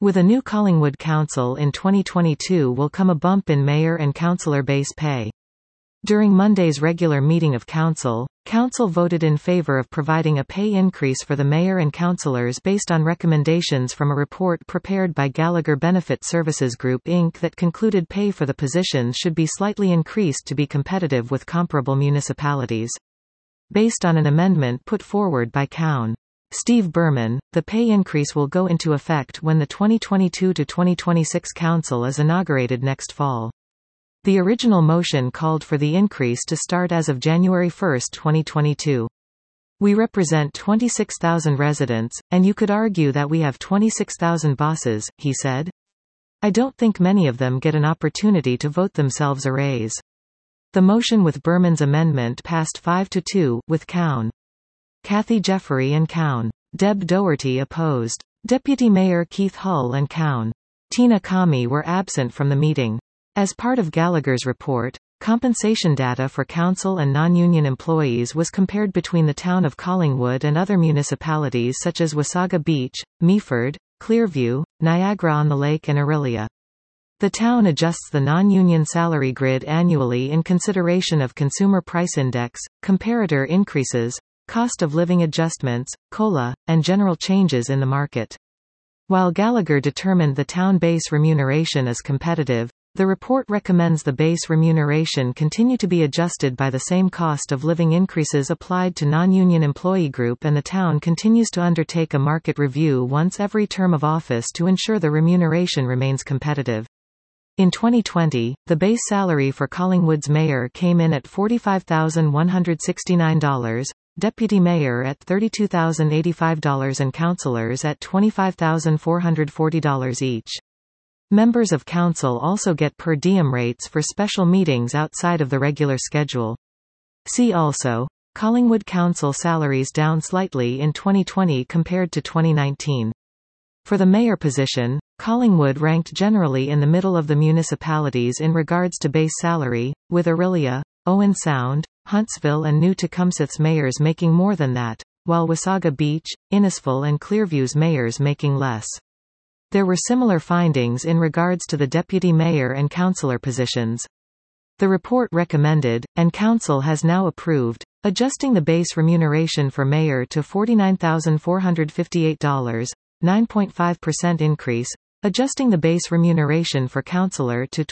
With a new Collingwood Council in 2022 will come a bump in mayor and councillor base pay. During Monday's regular meeting of Council voted in favour of providing a pay increase for the mayor and councillors based on recommendations from a report prepared by Gallagher Benefit Services Group Inc. that concluded pay for the positions should be slightly increased to be competitive with comparable municipalities. Based on an amendment put forward by COWN. Steve Berman, the pay increase will go into effect when the 2022-2026 council is inaugurated next fall. The original motion called for the increase to start as of January 1, 2022. We represent 26,000 residents, and you could argue that we have 26,000 bosses, he said. I don't think many of them get an opportunity to vote themselves a raise. The motion with Berman's amendment passed 5-2, with COWN. Kathy Jeffery and COWN. Deb Doherty opposed. Deputy Mayor Keith Hull and COWN. Tina Kami were absent from the meeting. As part of Gallagher's report, compensation data for council and non-union employees was compared between the town of Collingwood and other municipalities such as Wasaga Beach, Meaford, Clearview, Niagara-on-the-Lake and Orillia. The town adjusts the non-union salary grid annually in consideration of Consumer Price Index, comparator increases, cost of living adjustments, COLA, and general changes in the market. While Gallagher determined the town base remuneration as competitive, the report recommends the base remuneration continue to be adjusted by the same cost of living increases applied to non-union employee group, and the town continues to undertake a market review once every term of office to ensure the remuneration remains competitive. In 2020, the base salary for Collingwood's mayor came in at $45,169, deputy mayor at $32,085 and councillors at $25,440 each. Members of council also get per diem rates for special meetings outside of the regular schedule. See also, Collingwood Council salaries down slightly in 2020 compared to 2019. For the mayor position, Collingwood ranked generally in the middle of the municipalities in regards to base salary, with Orillia, Owen Sound, Huntsville and New Tecumseth's mayors making more than that, while Wasaga Beach, Innisfil and Clearview's mayors making less. There were similar findings in regards to the deputy mayor and councillor positions. The report recommended, and council has now approved, adjusting the base remuneration for mayor to $49,458, 9.5% increase, adjusting the base remuneration for councillor to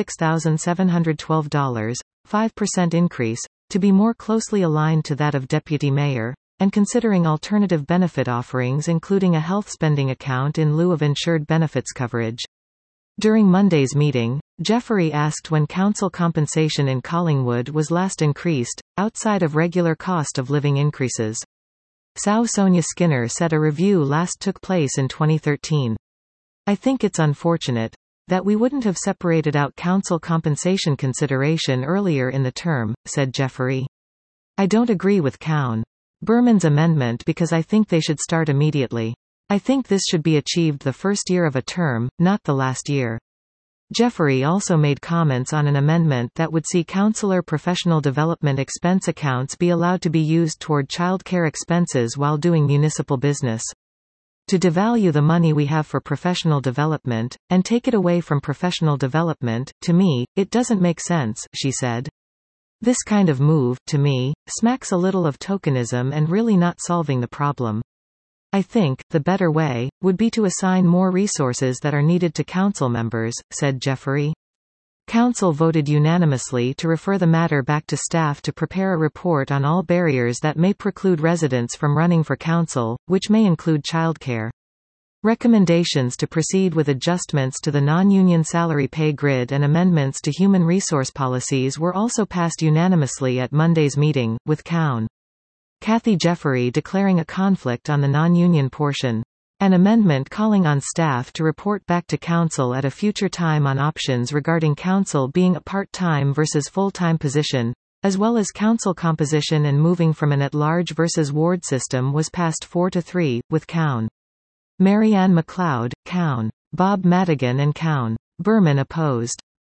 $26,712, 5% increase, to be more closely aligned to that of deputy mayor, and considering alternative benefit offerings including a health spending account in lieu of insured benefits coverage. During Monday's meeting, Jeffery asked when council compensation in Collingwood was last increased, outside of regular cost of living increases. Sonia Skinner said a review last took place in 2013. I think it's unfortunate that we wouldn't have separated out council compensation consideration earlier in the term, said Jeffery. I don't agree with COWN. Berman's amendment because I think they should start immediately. I think this should be achieved the first year of a term, not the last year. Jeffery also made comments on an amendment that would see councillor professional development expense accounts be allowed to be used toward childcare expenses while doing municipal business. To devalue the money we have for professional development, and take it away from professional development, to me, it doesn't make sense, she said. This kind of move, to me, smacks a little of tokenism and really not solving the problem. I think, the better way, would be to assign more resources that are needed to council members, said Jeffery. Council voted unanimously to refer the matter back to staff to prepare a report on all barriers that may preclude residents from running for council, which may include childcare. Recommendations to proceed with adjustments to the non-union salary pay grid and amendments to human resource policies were also passed unanimously at Monday's meeting, with COWN. Kathy Jeffery declaring a conflict on the non-union portion. An amendment calling on staff to report back to council at a future time on options regarding council being a part-time versus full-time position, as well as council composition and moving from an at-large versus ward system was passed 4-3, with COWN. Mary Ann MacLeod, COWN. Bob Madigan and COWN. Berman opposed.